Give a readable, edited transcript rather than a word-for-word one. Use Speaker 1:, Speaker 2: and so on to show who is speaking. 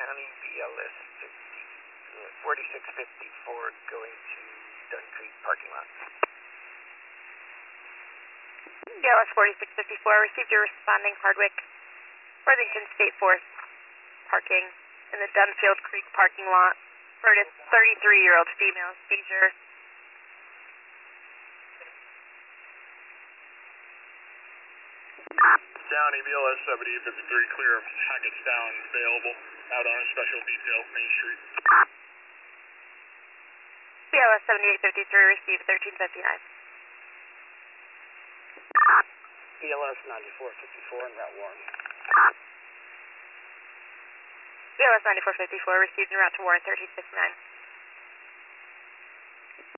Speaker 1: County, BLS 4654 going to Dunn Creek parking lot.
Speaker 2: BLS 4654, received your responding Hardwick, Worthington State Forest parking in the Dunfield Creek parking lot for a 33-year-old female seizure.
Speaker 3: Downey, BLS 7853, clear of Hackettstown, available, out on a special detail, Main Street.
Speaker 2: BLS 7853, received 1359.
Speaker 1: BLS 9454 en route Warren.
Speaker 2: BLS 9454, received en route to Warren 1359.